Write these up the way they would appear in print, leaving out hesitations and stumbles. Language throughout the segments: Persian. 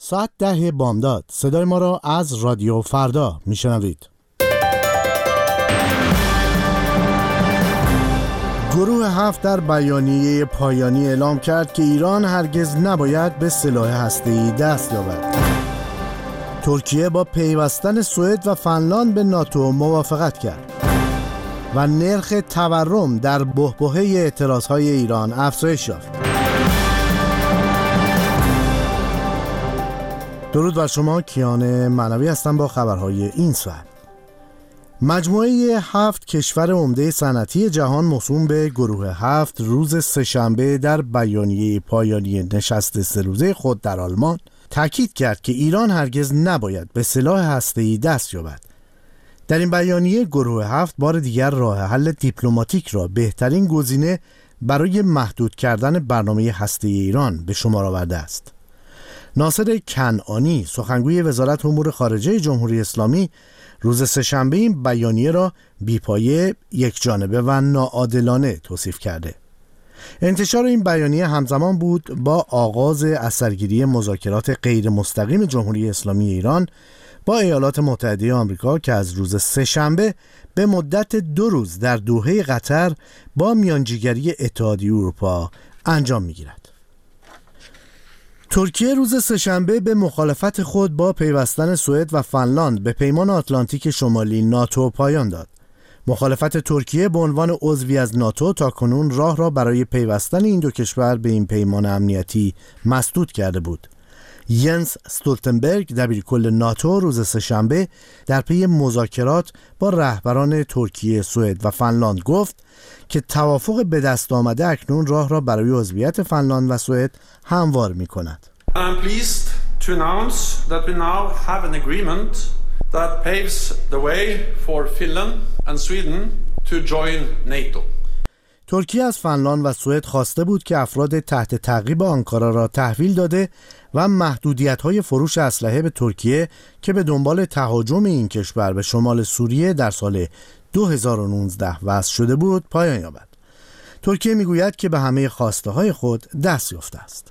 ساعت 10 بامداد صدای ما را از رادیو فردا میشنوید. گروه 7 در بیانیه پایانی اعلام کرد که ایران هرگز نباید به سلاح هسته‌ای دست یابد. ترکیه با پیوستن سوئد و فنلاند به ناتو موافقت کرد و نرخ تورم در بحبوحه اعتراضهای ایران افزایش یافت. درود بر شما، کیان معنوی هستم با خبرهای این ساعت. مجموعه 7 کشور عمده صنعتی جهان موسوم به گروه 7 روز سه‌شنبه در بیانیه پایانی نشست 3 روزه خود در آلمان تاکید کرد که ایران هرگز نباید به سلاح هسته‌ای دست یابد. در این بیانیه گروه 7 بار دیگر راه حل دیپلماتیک را بهترین گزینه برای محدود کردن برنامه هسته‌ای ایران به شمار آورده است. ناصر کنعانی، سخنگوی وزارت امور خارجه جمهوری اسلامی، روز سه‌شنبه این بیانیه را بی‌پایه، یکجانبه و ناعادلانه توصیف کرده. انتشار این بیانیه همزمان بود با آغاز اثرگیری مذاکرات غیر مستقیم جمهوری اسلامی ایران با ایالات متحده آمریکا که از روز سه‌شنبه به مدت 2 روز در دوحه قطر با میانجیگری اتحادیه اروپا انجام می‌گیرد. ترکیه روز سه‌شنبه به مخالفت خود با پیوستن سوئد و فنلاند به پیمان آتلانتیک شمالی ناتو پایان داد. مخالفت ترکیه به عنوان عضوی از ناتو تاکنون راه را برای پیوستن این دو کشور به این پیمان امنیتی مسدود کرده بود. ینس استولتنبرگ، دبیرکل ناتو، روز سه‌شنبه در پی مذاکرات با رهبران ترکیه، سوئد و فنلاند گفت که توافق به دست آمده اکنون راه را برای عضویت فنلاند و سوئد هموار می‌کند. I'm pleased to announce that we now have an agreement that paves the way for Finland and Sweden to join NATO. ترکیه از فنلاند و سوئد خواسته بود که افراد تحت تعقیب آنکارا را تحویل داده و محدودیت‌های فروش اسلحه به ترکیه که به دنبال تهاجم این کشور به شمال سوریه در سال 2019 وضع شده بود پایان یابد. ترکیه میگوید که به همه خواسته‌های خود دست یافته است.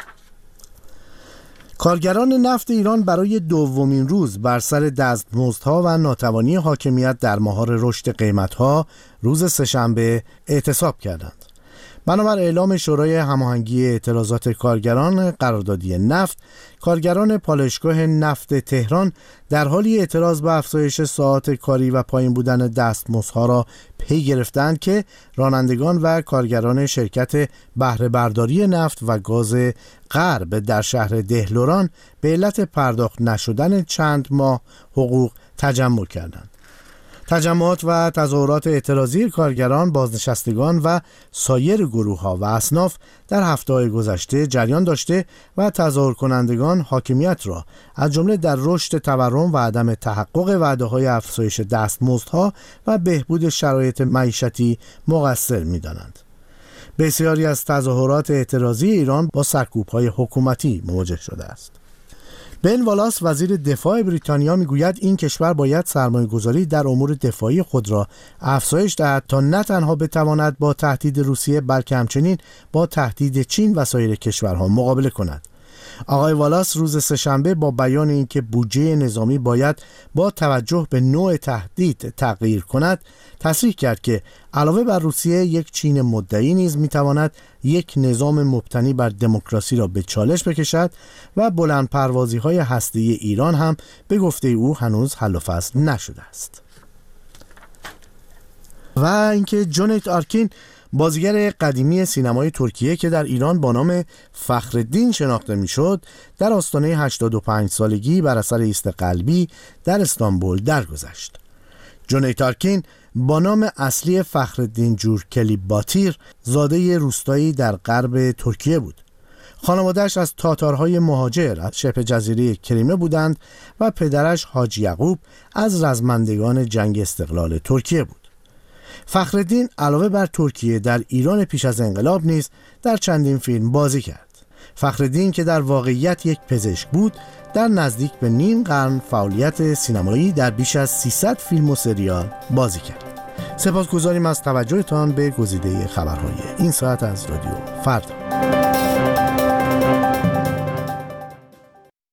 کارگران نفت ایران برای دومین روز بر سر دستمزدها و ناتوانی حاکمیت در مهار رشد قیمت‌ها روز سه‌شنبه اعتصاب کردند. بنابر اعلام شورای هماهنگی اعتراضات کارگران قراردادی نفت، کارگران پالایشگاه نفت تهران در حالی اعتراض به افزایش ساعات کاری و پایین بودن دستمزدها را پی گرفتند که رانندگان و کارگران شرکت بهره برداری نفت و گاز غرب در شهر دهلوران به علت پرداخت نشدن چند ماه حقوق تجمع کردند. تجمعات و تظاهرات اعتراضی کارگران، بازنشستگان و سایر گروه‌ها و اصناف در هفته‌های گذشته جریان داشته و تظاهر کنندگان حاکمیت را از جمله در رشد تورم و عدم تحقق وعده‌های افزایش دستمزدها و بهبود شرایط معیشتی مقصر می‌دانند. بسیاری از تظاهرات اعتراضی ایران با سرکوب‌های حکومتی مواجه شده است. بن والاس، وزیر دفاع بریتانیا، میگوید این کشور باید سرمایه‌گذاری در امور دفاعی خود را افزایش دهد تا نه تنها بتواند با تهدید روسیه بلکه همچنین با تهدید چین و سایر کشورها مقابله کند. آقای والاس روز سه‌شنبه با بیان اینکه بودجه نظامی باید با توجه به نوع تهدید تغییر کند، تصریح کرد که علاوه بر روسیه یک چین مدعی نیز میتواند یک نظام مبتنی بر دموکراسی را به چالش بکشد و بلند پروازی های هسته‌ای ایران هم به گفته او هنوز حل و فصل نشده است. و اینکه جونیت آرکین، بازیگر قدیمی سینمای ترکیه که در ایران با نام فخرالدین شناخته میشد، در آستانه 85 سالگی بر اثر ایست قلبی در استانبول درگذشت. جونیت آرکین با نام اصلی فخرالدین جورکلی باتیر زاده روستایی در غرب ترکیه بود. خانواده‌اش از تاتارهای مهاجر از شبه جزیره کریمه بودند و پدرش حاج یعقوب از رزمندگان جنگ استقلال ترکیه بود. فخرالدین علاوه بر ترکیه در ایران پیش از انقلاب نیز در چندین فیلم بازی کرد. فخرالدین که در واقعیت یک پزشک بود، در نزدیک به نیم قرن فعالیت سینمایی در بیش از 300 فیلم و سریال بازی کرد. سپاسگزاریم از توجهتان به گزیده خبرهای این ساعت از رادیو فردا.